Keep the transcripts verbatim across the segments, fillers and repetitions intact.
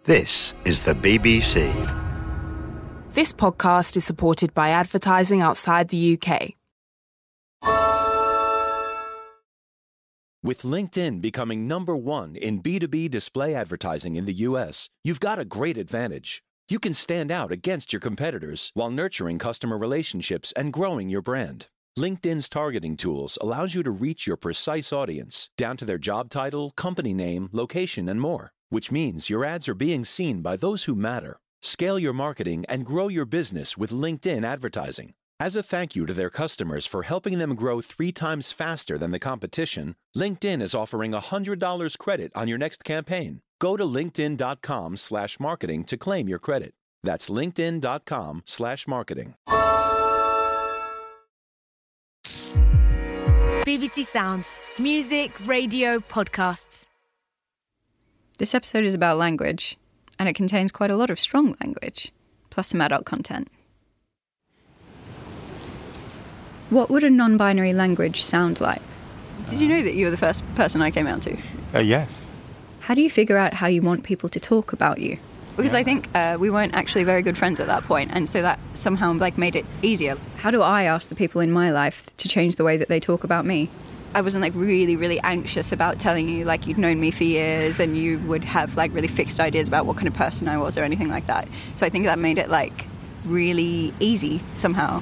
This is the B B C. This podcast is supported by advertising outside the U K. With LinkedIn becoming number one in B two B display advertising in the U S, you've got a great advantage. You can stand out against your competitors while nurturing customer relationships and growing your brand. LinkedIn's targeting tools allows you to reach your precise audience, down to their job title, company name, location, and more, which means your ads are being seen by those who matter. Scale your marketing and grow your business with LinkedIn advertising. As a thank you to their customers for helping them grow three times faster than the competition, LinkedIn is offering one hundred dollars credit on your next campaign. Go to linkedin.com slash marketing to claim your credit. That's linkedin.com slash marketing. B B C Sounds. Music, radio, podcasts. This episode is about language, and it contains quite a lot of strong language, plus some adult content. What would a non-binary language sound like? Did you know that you were the first person I came out to? Uh, yes. How do you figure out how you want people to talk about you? Because yeah. I think uh, we weren't actually very good friends at that point, and so that somehow like made it easier. How do I ask the people in my life to change the way that they talk about me? I wasn't like really, really anxious about telling you like you'd known me for years and you would have like really fixed ideas about what kind of person I was or anything like that. So I think that made it like really easy somehow.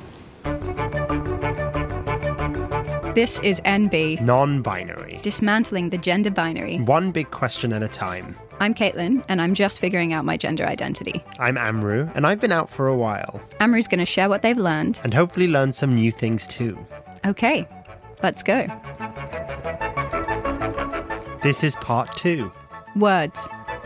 This is N B. Non-binary. Dismantling the gender binary. One big question at a time. I'm Caitlin, and I'm just figuring out my gender identity. I'm Amru, and I've been out for a while. Amru's going to share what they've learned. And hopefully learn some new things too. Okay, let's go. This is part two. Words.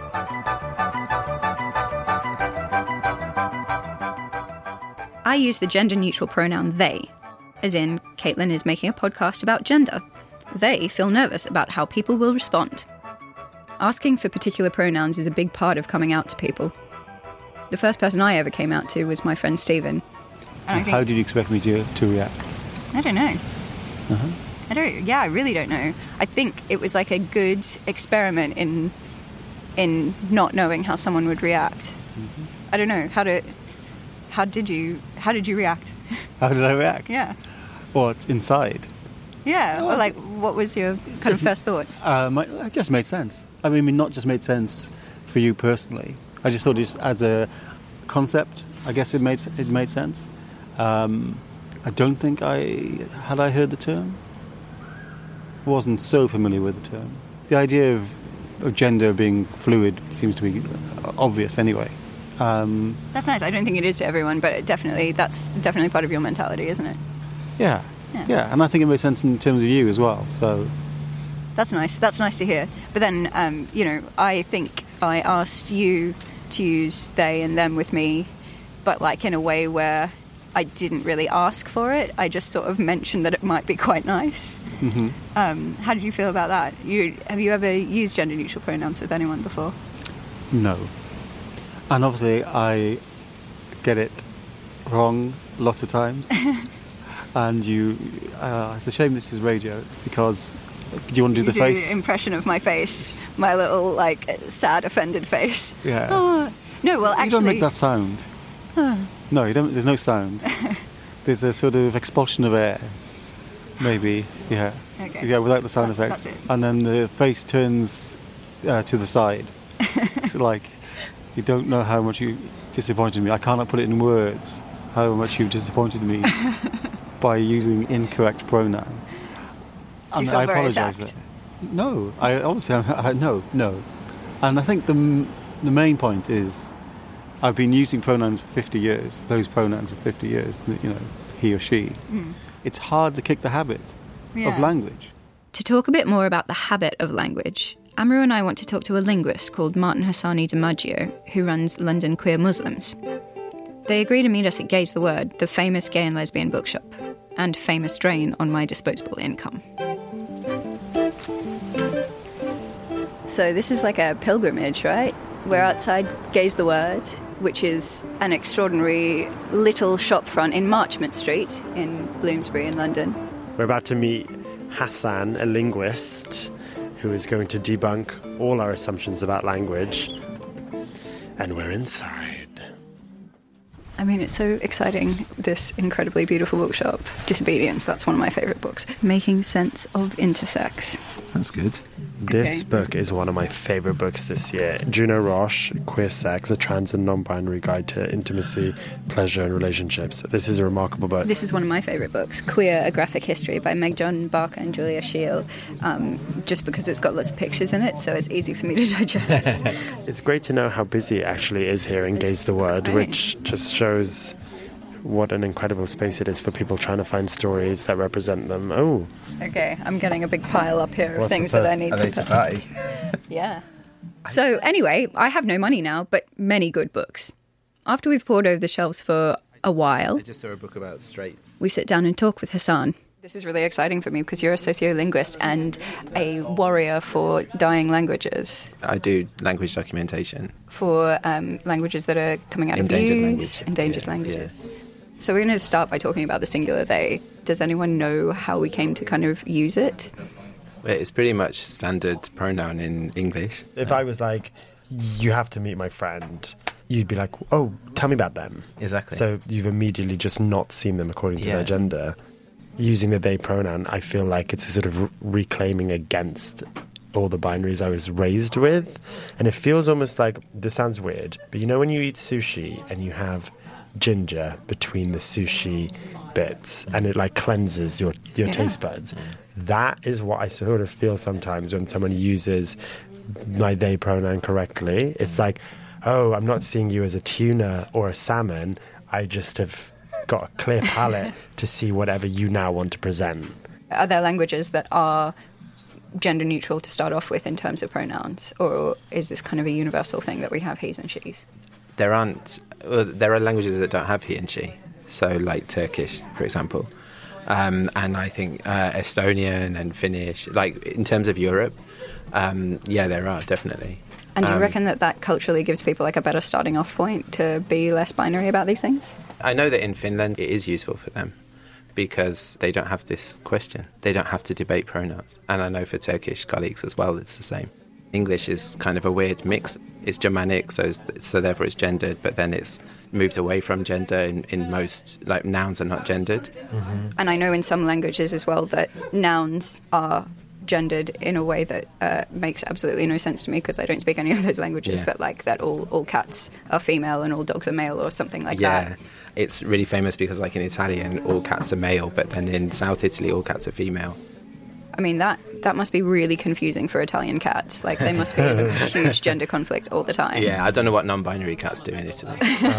I use the gender-neutral pronoun they, as in, Caitlin is making a podcast about gender. They feel nervous about how people will respond. Asking for particular pronouns is a big part of coming out to people. The first person I ever came out to was my friend Stephen. And I think, how did you expect me to, to react? I don't know. Uh-huh. I don't, yeah, I really don't know. I think it was like a good experiment in in not knowing how someone would react. Mm-hmm. I don't know, how did, how did you, how did you react? How did I react? Yeah. What, inside? Yeah, oh, or like, what was your kind of first thought? Um, it just made sense. I mean, not just made sense for you personally. I just thought it as a concept, I guess it made it made sense. Um, I don't think I, had I heard the term? I wasn't so familiar with the term. The idea of, of gender being fluid seems to be obvious anyway. Um, that's nice. I don't think it is to everyone, but it definitely that's definitely part of your mentality, isn't it? Yeah. Yeah. yeah, and I think it makes sense in terms of you as well, so... That's nice. That's nice to hear. But then, um, you know, I think I asked you to use they and them with me, but like in a way where I didn't really ask for it. I just sort of mentioned that it might be quite nice. Mm-hmm. Um, how did you feel about that? You, have you ever used gender-neutral pronouns with anyone before? No. And obviously I get it wrong lots of times. And you, uh, it's a shame this is radio because, do you want to do you the do face? Impression of my face, my little like sad, offended face. Yeah. Oh. No, well, actually, you don't make that sound. Huh. No, you don't. There's no sound. There's a sort of expulsion of air, maybe. Yeah. Okay. Yeah, without the sound that's, effects. That's it. And then the face turns uh, to the side. It's like you don't know how much you disappointed me. I cannot put it in words how much you've disappointed me. By using incorrect pronoun. Do you and feel I very apologise. attacked? No, I obviously I, I, no, no. And I think the the main point is I've been using pronouns for fifty years. Those pronouns for fifty years. You know, he or she. Mm. It's hard to kick the habit yeah. of language. To talk a bit more about the habit of language, Amru and I want to talk to a linguist called Martin Hassani DiMaggio, who runs London Queer Muslims. They agree to meet us at Gaze the Word, the famous gay and lesbian bookshop, and famous drain on my disposable income. So this is like a pilgrimage, right? We're outside Gaze the Word, which is an extraordinary little shop front in Marchmont Street in Bloomsbury in London. We're about to meet Hassan, a linguist, who is going to debunk all our assumptions about language. and we're inside. I mean, it's so exciting, this incredibly beautiful bookshop. Disobedience, that's one of my favourite books. Making Sense of Intersex. That's good. This Okay. book is one of my favourite books this year. Juno Roche, Queer Sex, A Trans and Non-Binary Guide to Intimacy, Pleasure and Relationships. This is a remarkable book. This is one of my favourite books, Queer, A Graphic History by Meg John Barker and Julia Scheel, um, just because it's got lots of pictures in it, so it's easy for me to digest. It's great to know how busy it actually is here in Gaze the Word, right. which just shows what an incredible space it is for people trying to find stories that represent them. Oh, Okay, I'm getting a big pile up here of What's things the that I put? need Are to they to put. party? Yeah. So anyway, I have no money now, but many good books. After we've pored over the shelves for a while, I just saw a book about straights. we sit down and talk with Hassan. This is really exciting for me because you're a sociolinguist and a warrior for dying languages, I do language documentation. for um, languages that are coming out Endangered of use, language. endangered Yeah, languages. So we're going to start by talking about the singular they. Does anyone know how we came to kind of use it? Well, It's pretty much standard pronoun in English. if I was like, you have to meet my friend, you'd be like, oh, tell me about them. Exactly. So you've immediately just not seen them according to Yeah. their gender. Using the they pronoun, I feel like it's a sort of re- reclaiming against all the binaries I was raised with. And it feels almost like, this sounds weird, but you know when you eat sushi and you have ginger between the sushi bits and it like cleanses your, your Yeah. taste buds? That is what I sort of feel sometimes when someone uses my they pronoun correctly. It's like, oh, I'm not seeing you as a tuna or a salmon. I just have got a clear palette to see whatever you now want to present. Are there languages that are gender neutral to start off with in terms of pronouns? Or is this kind of a universal thing that we have he's and she's? There aren't. Well, there are languages that don't have he and she. So, like Turkish, for example, um, and I think uh, Estonian and Finnish. Like in terms of Europe, um, yeah, there are definitely. And do you Um, reckon that that culturally gives people like a better starting off point to be less binary about these things? I know that in Finland it is useful for them because they don't have this question. They don't have to debate pronouns. And I know for Turkish colleagues as well, it's the same. English is kind of a weird mix. It's Germanic, so it's, so therefore it's gendered, but then it's moved away from gender in, in most, like nouns are not gendered. And I know in some languages as well that nouns are gendered in a way that uh, makes absolutely no sense to me because I don't speak any of those languages, Yeah. but like that all, all cats are female and all dogs are male or something like yeah, that. it's really famous because like in Italian, all cats are male, but then in South Italy, all cats are female. I mean, that, that must be really confusing for Italian cats. Like, they must be in a huge gender conflict all the time. Yeah, I don't know what non-binary cats do in Italy.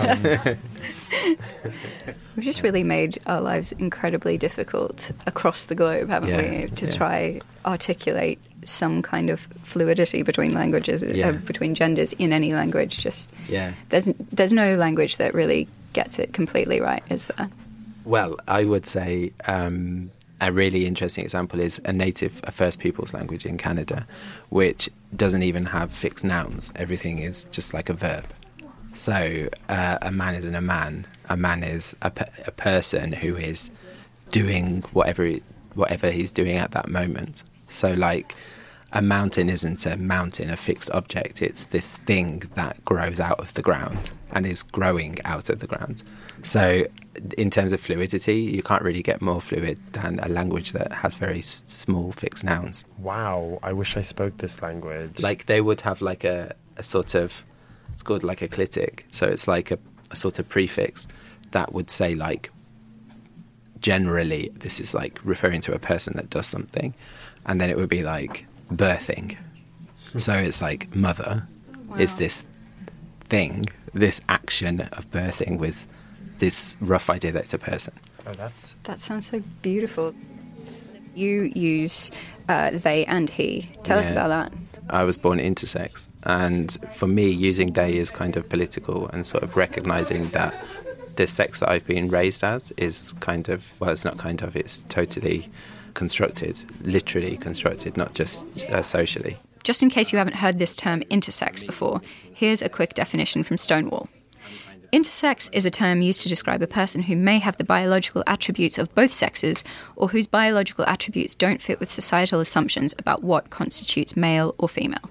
We've just really made our lives incredibly difficult across the globe, haven't Yeah, we, to yeah. try articulate some kind of fluidity between languages, Yeah. uh, between genders in any language. Just Yeah. there's there's no language that really gets it completely right, is there? Well, I would say um, a really interesting example is a native, a First Peoples language in Canada, which doesn't even have fixed nouns. Everything is just like a verb. So uh, a man isn't a man. A man is a, pe- a person who is doing whatever whatever he's doing at that moment. So like a mountain isn't a mountain, a fixed object. It's this thing that grows out of the ground and is growing out of the ground. So in terms of fluidity, you can't really get more fluid than a language that has very s- small fixed nouns. Wow, I wish I spoke this language. Like they would have like a, a sort of, it's called like a clitic. So it's like a, a sort of prefix that would say like, generally, this is like referring to a person that does something. And then it would be like birthing. So it's like mother is this thing, this action of birthing with this rough idea that it's a person. oh, that's That sounds so beautiful. You use uh, they and he. Tell us Yeah. about that. I was born intersex, and for me, using they is kind of political and sort of recognising that the sex that I've been raised as is kind of, well, it's not kind of, it's totally constructed, literally constructed, not just uh, socially. Just in case you haven't heard this term intersex before, here's a quick definition from Stonewall. Intersex is a term used to describe a person who may have the biological attributes of both sexes or whose biological attributes don't fit with societal assumptions about what constitutes male or female.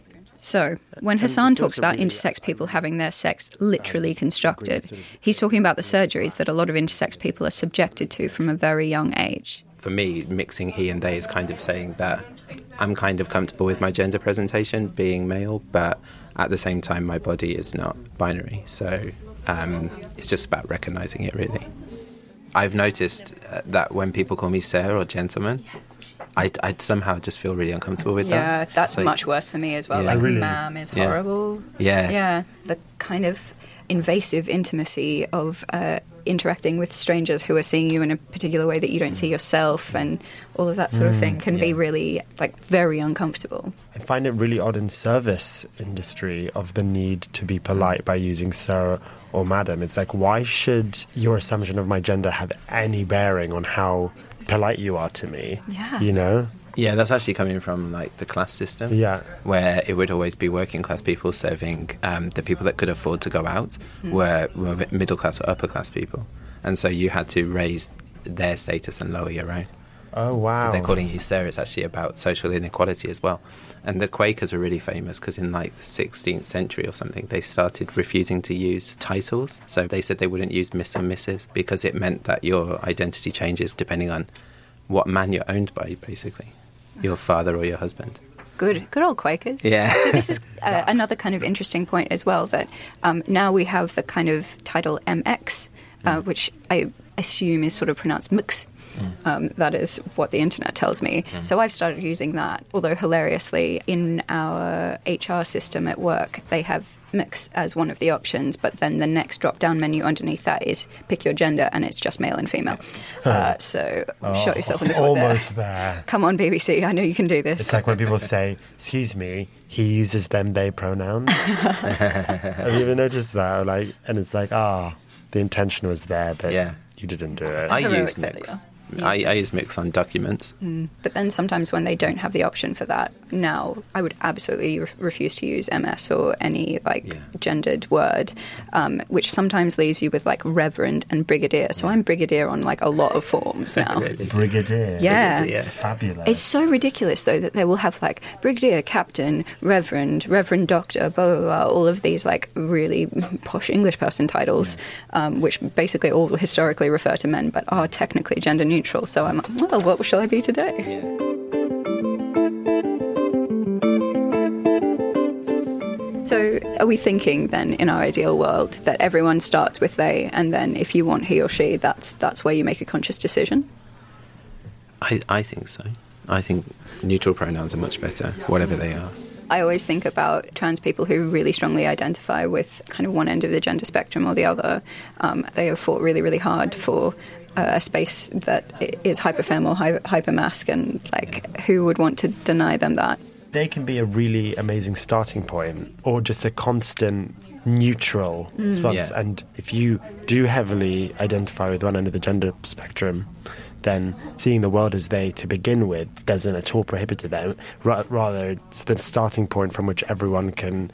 So, when Hassan talks about intersex people having their sex literally constructed, he's talking about the surgeries that a lot of intersex people are subjected to from a very young age. For me, mixing he and they is kind of saying that I'm kind of comfortable with my gender presentation being male, but at the same time, my body is not binary. So um, it's just about recognising it, really. I've noticed that when people call me sir or gentleman, I I somehow just feel really uncomfortable with yeah, that. Yeah, that's so, much worse for me as well. Yeah. Like, really? ma'am is Yeah. horrible. Yeah. Yeah, the kind of invasive intimacy of uh, interacting with strangers who are seeing you in a particular way that you don't see yourself, and all of that sort of thing can yeah. be really, like, very uncomfortable. I find it really odd in service industry of the need to be polite by using sir or madam. It's like, why should your assumption of my gender have any bearing on how polite you are to me? Yeah. You know? Yeah, that's actually coming from like the class system. Yeah. Where it would always be working class people serving um, the people that could afford to go out Mm. were, were middle class or upper class people. And so you had to raise their status and lower your own. Oh, wow. So they're calling you sir. It's actually about social inequality as well. And the Quakers were really famous because in like the sixteenth century or something, they started refusing to use titles. So they said they wouldn't use Miss and Missus because it meant that your identity changes depending on what man you're owned by, basically. Your father or your husband. Good, good old Quakers. Yeah. So this is uh, another kind of interesting point as well, that um, now we have the kind of title M X, uh, mm. which I assume is sort of pronounced mix. Mm. Um, that is what the internet tells me. Mm. So I've started using that, although hilariously, in our H R system at work, they have mix as one of the options, but then the next drop-down menu underneath that is pick your gender, and it's just male and female. Uh, so oh, shot yourself in the foot almost there. there. Come on, B B C, I know you can do this. It's like when people say, excuse me, he uses them, they pronouns. Have you ever noticed that? Like, and it's like, ah, oh, the intention was there, but yeah. you didn't do it. I Heroic use failure. mix. I, I use mix on documents. Mm. But then sometimes when they don't have the option for that, now I would absolutely re- refuse to use M S or any like Yeah. gendered word, um, which sometimes leaves you with like reverend and brigadier. So I'm brigadier on like a lot of forms now. Brigadier. Yeah. Brigadier. Fabulous. It's so ridiculous, though, that they will have, like, brigadier, captain, reverend, reverend doctor, blah, blah, blah, all of these, like, really posh English person titles, yeah. um, which basically all historically refer to men, but are technically gender neutral. So I'm like, well, what shall I be today? Yeah. So are we thinking, then, in our ideal world, that everyone starts with they, and then if you want he or she, that's that's where you make a conscious decision? I, I think so. I think neutral pronouns are much better, whatever they are. I always think about trans people who really strongly identify with kind of one end of the gender spectrum or the other. Um, they have fought really, really hard for uh, a space that is hyperfem or hy- hypermasc, and like, who would want to deny them that? They can be a really amazing starting point, or just a constant neutral Mm. response. Yeah. And if you do heavily identify with one end of the gender spectrum, then seeing the world as they to begin with doesn't at all prohibit them. Ra- rather, it's the starting point from which everyone can,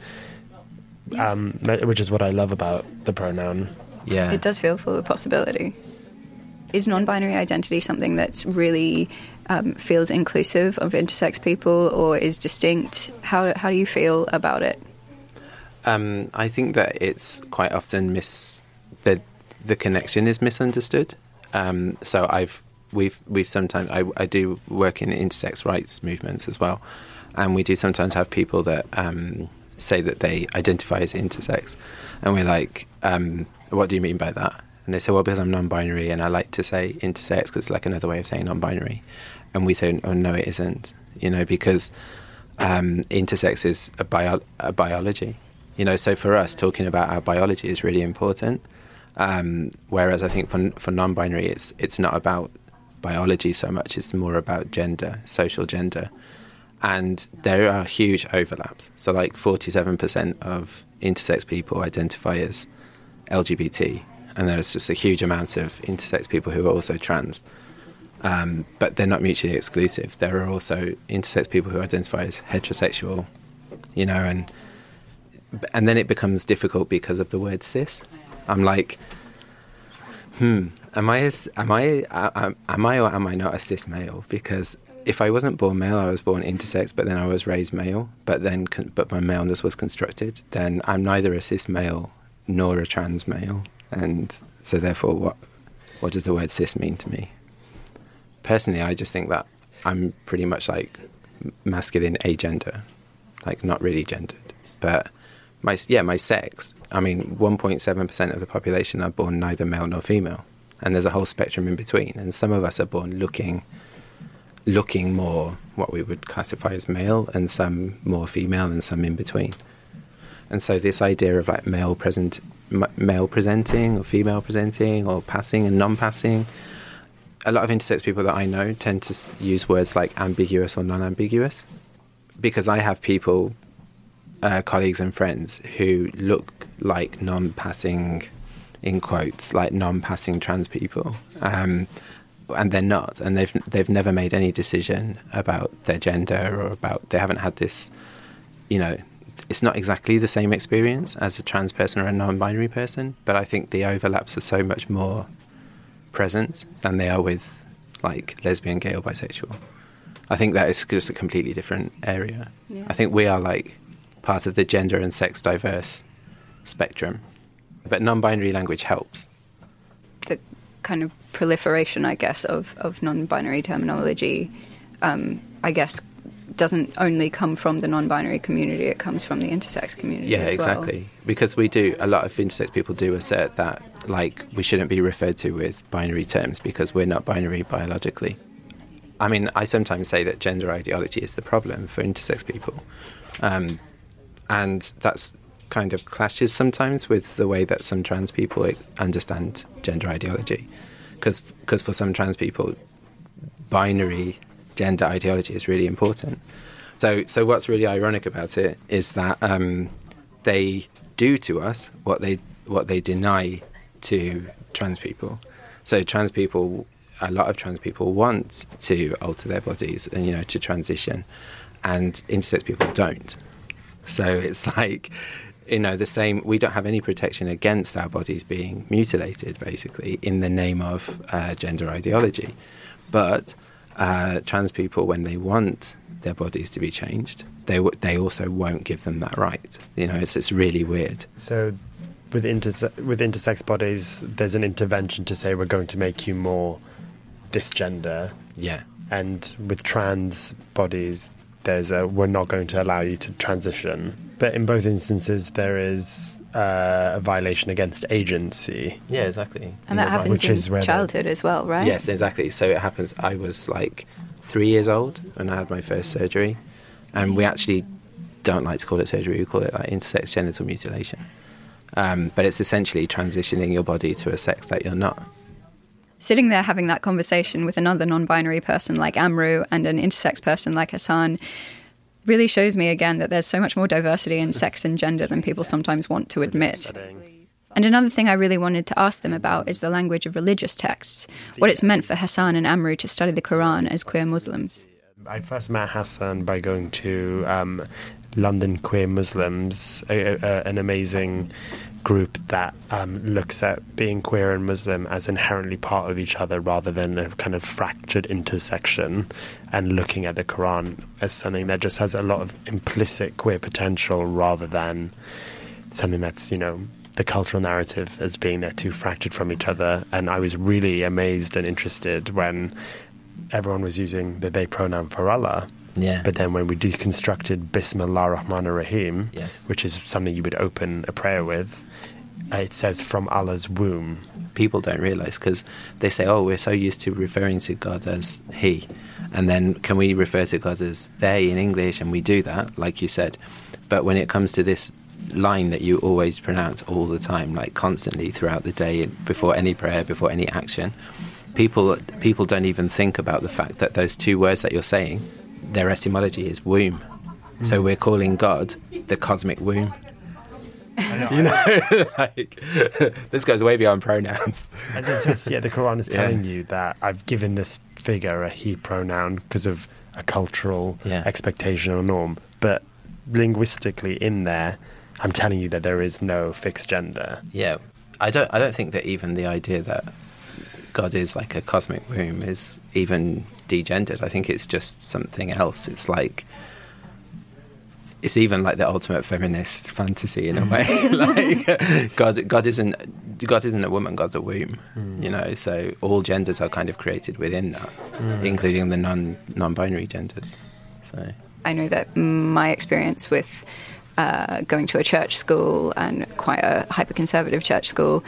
um, which is what I love about the pronoun. Yeah. It does feel full of possibility. Is non-binary identity something that's really um, feels inclusive of intersex people, or is distinct? How how do you feel about it? Um, I think that it's quite often mis the the connection is misunderstood. Um, so I've we've we've sometimes I, I do work in intersex rights movements as well, and we do sometimes have people that um, say that they identify as intersex, and we're like, um, what do you mean by that? And they say, well, because I'm non-binary and I like to say intersex because it's like another way of saying non-binary. And we say, oh, no, it isn't, you know, because um, intersex is a, bio- a biology, you know, so for us, talking about our biology is really important. Um, whereas I think for, for non-binary, it's it's not about biology so much, it's more about gender, social gender. And there are huge overlaps. So like forty-seven percent of intersex people identify as L G B T. And there's just a huge amount of intersex people who are also trans. Um, but they're not mutually exclusive. There are also intersex people who identify as heterosexual, you know, and and then it becomes difficult because of the word cis. I'm like, hmm, am I a, am I uh, am I or am I not a cis male? Because if I wasn't born male, I was born intersex, but then I was raised male, but then but my maleness was constructed, then I'm neither a cis male nor a trans male, and so therefore, what what does the word cis mean to me? Personally, I just think that I'm pretty much like masculine agender, like not really gendered, but my yeah my sex. I mean, one point seven percent of the population are born neither male nor female, and there's a whole spectrum in between. And some of us are born looking looking more what we would classify as male, and some more female, and some in between. And so this idea of like male present, male presenting or female presenting or passing and non-passing, a lot of intersex people that I know tend to use words like ambiguous or non-ambiguous, because I have people, uh, colleagues and friends who look like non-passing, in quotes, like non-passing trans people, um, and they're not, and they've they've never made any decision about their gender or about, they haven't had this, you know, it's not exactly the same experience as a trans person or a non-binary person, but I think the overlaps are so much more present than they are with like lesbian, gay or bisexual. I think that is just a completely different area. Yeah. I think we are like part of the gender and sex diverse spectrum, but non-binary language helps. The kind of proliferation, I guess, of, of non-binary terminology, um, I guess, doesn't only come from the non-binary community, it comes from the intersex community yeah, as exactly. well. Because we do, a lot of intersex people do assert that, like, we shouldn't be referred to with binary terms because we're not binary biologically. I mean, I sometimes say that gender ideology is the problem for intersex people. Um, and that's kind of clashes sometimes with the way that some trans people understand gender ideology. Because for some trans people, binary gender ideology is really important. So so what's really ironic about it is that um, they do to us what they what they deny to trans people. So trans people, a lot of trans people want to alter their bodies and, you know, to transition, and intersex people don't. So it's like, you know, the same, we don't have any protection against our bodies being mutilated, basically, in the name of uh, gender ideology. But uh, trans people, when they want their bodies to be changed, they w- they also won't give them that right. You know, it's, it's really weird. So with, interse- with intersex bodies, there's an intervention to say we're going to make you more this gender. Yeah. And with trans bodies, there's a we're not going to allow you to transition. But in both instances, there is uh, a violation against agency. Yeah, exactly. And that You're happens right. in childhood as well, right? Yes, exactly. So it happens, I was like three years old when I had my first surgery. And we actually don't like to call it surgery, we call it like intersex genital mutilation. Um, but it's essentially transitioning your body to a sex that you're not. Sitting there having that conversation with another non-binary person like Amru and an intersex person like Hassan really shows me again that there's so much more diversity in sex and gender than people sometimes want to admit. And another thing I really wanted to ask them about is the language of religious texts, what it's meant for Hassan and Amru to study the Quran as queer Muslims. I first met Hassan by going to um, London Queer Muslims, a, a, an amazing group that um, looks at being queer and Muslim as inherently part of each other rather than a kind of fractured intersection, and looking at the Quran as something that just has a lot of implicit queer potential rather than something that's, you know, the cultural narrative as being they're too fractured from each other. And I was really amazed and interested when everyone was using the they pronoun for Allah. Yeah. But then when we deconstructed Bismillah Rahman Rahim, yes. which is something you would open a prayer with, it says from Allah's womb. People don't realise because they say, oh, we're so used to referring to God as He. And then can we refer to God as they in English? And we do that, like you said. But when it comes to this line that you always pronounce all the time, like constantly throughout the day, before any prayer, before any action, people people don't even think about the fact that those two words that you're saying, their etymology is womb. Mm. So we're calling God the cosmic womb. Know, you know, like this goes way beyond pronouns. And so it's, yeah, the Quran is telling yeah. you that I've given this figure a he pronoun because of a cultural yeah. expectation or norm, but linguistically in there, I'm telling you that there is no fixed gender. Yeah, I don't. I don't think that even the idea that God is like a cosmic womb is even degendered. I think it's just something else. It's like, it's even like the ultimate feminist fantasy in a way. Like God, God isn't God isn't a woman. God's a womb. Mm. You know, so all genders are kind of created within that, mm. including the non non-binary genders. So I know that my experience with uh, going to a church school, and quite a hyper-conservative church school,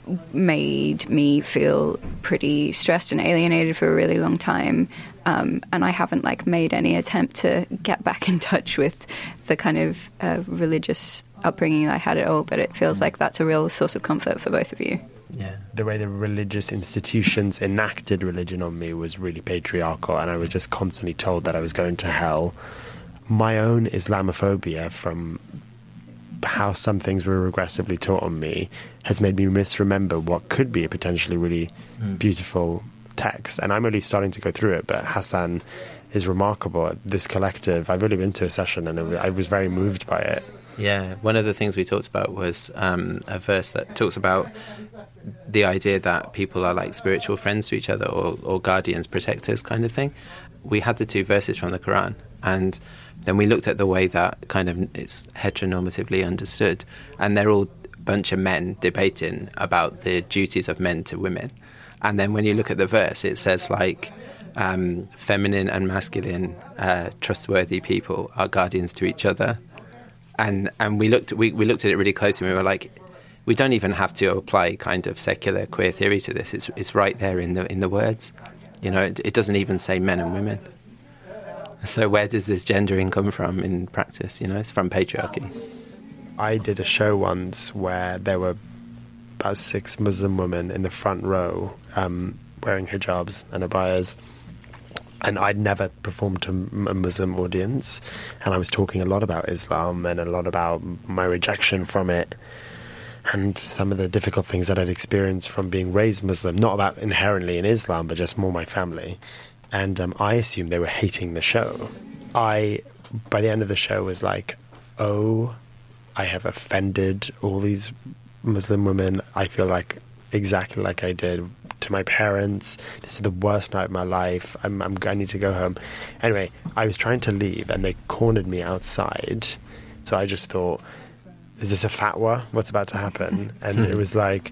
made me feel pretty stressed and alienated for a really long time. Um, and I haven't like made any attempt to get back in touch with the kind of uh, religious upbringing that I had at all. But it feels like that's a real source of comfort for both of you. Yeah, the way the religious institutions enacted religion on me was really patriarchal, and I was just constantly told that I was going to hell. My own Islamophobia from how some things were regressively taught on me has made me misremember what could be a potentially really mm. beautiful text. And I'm only starting to go through it, but Hassan is remarkable at this collective. I've only been to a session and it, I was very moved by it. Yeah, one of the things we talked about was um, a verse that talks about the idea that people are like spiritual friends to each other, or, or guardians, protectors kind of thing. We had the two verses from the Quran, and then we looked at the way that kind of it's heteronormatively understood, and they're all a bunch of men debating about the duties of men to women. And then when you look at the verse, it says like um, feminine and masculine uh, trustworthy people are guardians to each other. And and we looked we, we looked at it really closely, and we were like, we don't even have to apply kind of secular queer theory to this. It's it's right there in the in the words. You know, it, it doesn't even say men and women. So where does this gendering come from in practice? You know, it's from patriarchy. I did a show once where there were about six Muslim women in the front row um, wearing hijabs and abayas. And I'd never performed to a Muslim audience. And I was talking a lot about Islam and a lot about my rejection from it, and some of the difficult things that I'd experienced from being raised Muslim, not about inherently in Islam, but just more my family. And um, I assumed they were hating the show. I, by the end of the show, was like, oh, I have offended all these Muslim women. I feel like exactly like I did to my parents. This is the worst night of my life. I'm, I'm, I need to go home. Anyway, I was trying to leave, and they cornered me outside. So I just thought, is this a fatwa? What's about to happen? And it was like,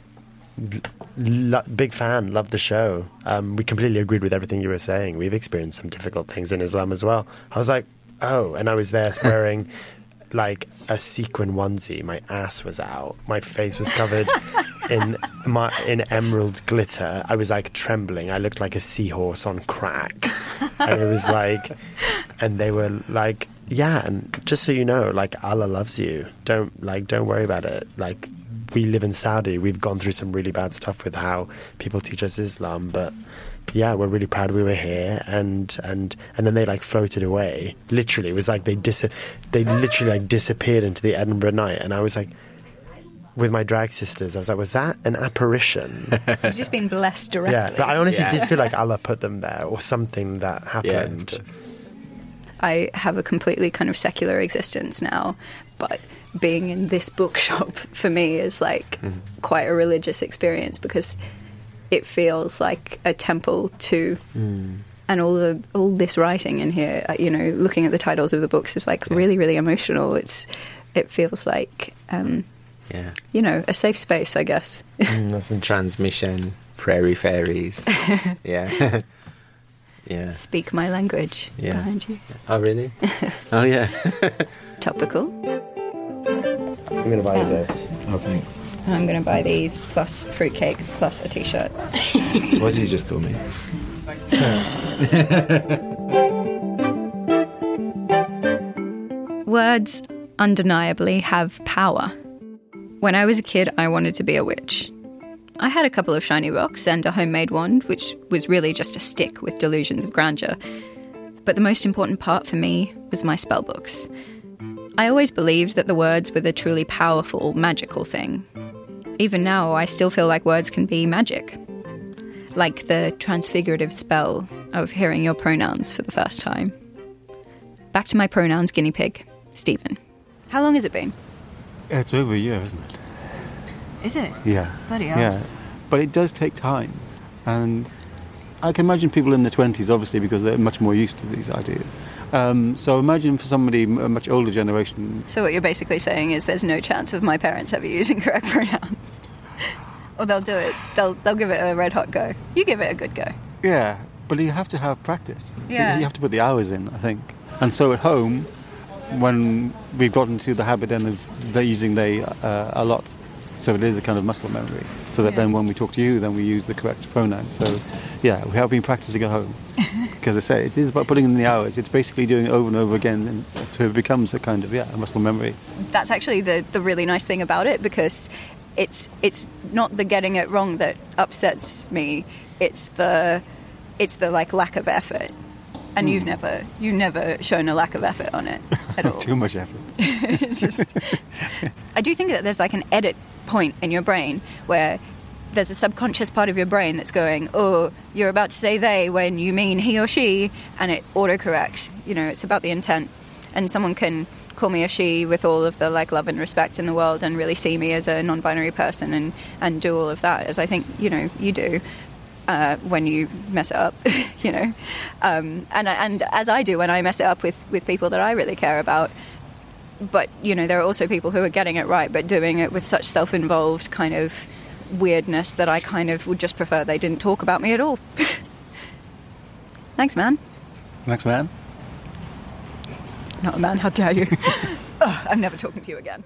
l- big fan, love the show. Um, we completely agreed with everything you were saying. We've experienced some difficult things in Islam as well. I was like, oh, and I was there wearing like a sequin onesie. My ass was out. My face was covered in my in emerald glitter. I was like trembling. I looked like a seahorse on crack. And it was like, and they were like, yeah, and just so you know, like, Allah loves you. Don't like, don't worry about it. Like, we live in Saudi. We've gone through some really bad stuff with how people teach us Islam, but yeah, we're really proud we were here. And and and then they like floated away. Literally, it was like they dis- they literally like disappeared into the Edinburgh night. And I was like, with my drag sisters, I was like, was that an apparition? You've just been blessed directly. Yeah, but I honestly yeah. did feel like Allah put them there, or something that happened. Yeah. I have a completely kind of secular existence now, but being in this bookshop for me is like mm. quite a religious experience, because it feels like a temple to, mm. and all the all this writing in here, you know, looking at the titles of the books is like yeah. really, really emotional. It's it feels like, um, yeah, you know, a safe space, I guess. Mm, that's in transmission, prairie fairies, yeah. Yeah. Speak my language yeah. behind you. Oh, really? Oh, yeah. Topical. I'm going to buy you this. Oh, thanks. And I'm going to buy these, plus fruitcake, plus a T-shirt. What did you just call me? Words undeniably have power. When I was a kid, I wanted to be a witch. I had a couple of shiny rocks and a homemade wand, which was really just a stick with delusions of grandeur. But the most important part for me was my spellbooks. I always believed that the words were the truly powerful, magical thing. Even now, I still feel like words can be magic. Like the transfigurative spell of hearing your pronouns for the first time. Back to my pronouns guinea pig, Stephen. How long has it been? It's over a year, isn't it? Is it? Yeah. Bloody hell. Yeah. But it does take time. And I can imagine people in their twenties, obviously, because they're much more used to these ideas. Um, so imagine for somebody, a much older generation. So what you're basically saying is there's no chance of my parents ever using correct pronouns. Or they'll do it, they'll they'll give it a red hot go. You give it a good go. Yeah, but you have to have practice. Yeah. You have to put the hours in, I think. And so at home, when we've gotten to the habit then of they're using they uh, a lot, so it is a kind of muscle memory. So that Yeah. then when we talk to you, then we use the correct pronoun. So, yeah, we have been practicing at home. Because I say, it is about putting in the hours. It's basically doing it over and over again until it becomes a kind of, yeah, a muscle memory. That's actually the, the really nice thing about it, because it's it's not the getting it wrong that upsets me. It's the it's the like lack of effort. And Mm. you've never you've never shown a lack of effort on it at all. Too much effort. Just, I do think that there's like an edit point in your brain where there's a subconscious part of your brain that's going, oh, you're about to say they when you mean he or she, and it autocorrects. You know, it's about the intent. And someone can call me a she with all of the like love and respect in the world and really see me as a non-binary person and, and do all of that, as I think, you know, you do. Uh, when you mess it up, you know, um, and and as I do when I mess it up with, with people that I really care about. But you know, there are also people who are getting it right, but doing it with such self-involved kind of weirdness that I kind of would just prefer they didn't talk about me at all. Thanks, man. Thanks, man. Not a man. How dare you? Ugh, I'm never talking to you again.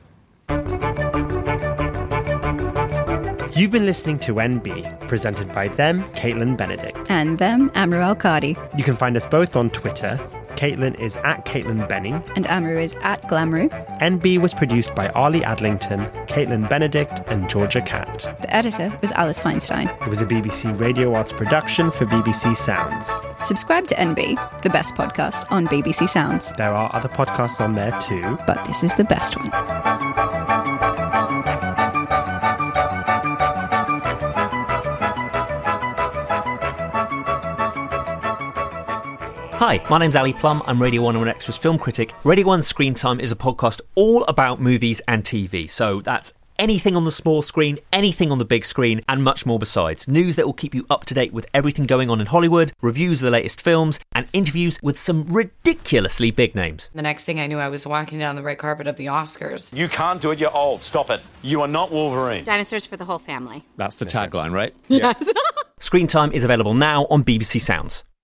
You've been listening to N B, presented by them, Caitlin Benedict. And them, Amru Al-Qadi. You can find us both on Twitter. Caitlin is at Caitlin Benny. And Amru is at Glamru. N B was produced by Arlie Adlington, Caitlin Benedict and Georgia Catt. The editor was Alice Feinstein. It was a B B C Radio Arts production for B B C Sounds. Subscribe to N B, the best podcast on B B C Sounds. There are other podcasts on there too. But this is the best one. Hi, my name's Ali Plum. I'm Radio one and Extra's film critic. Radio one's Screen Time is a podcast all about movies and T V. So that's anything on the small screen, anything on the big screen, and much more besides. News that will keep you up to date with everything going on in Hollywood, reviews of the latest films, and interviews with some ridiculously big names. The next thing I knew, I was walking down the red carpet of the Oscars. You can't do it, you're old. Stop it. You are not Wolverine. Dinosaurs for the whole family. That's the tagline, right? Yes. Screen Time is available now on B B C Sounds.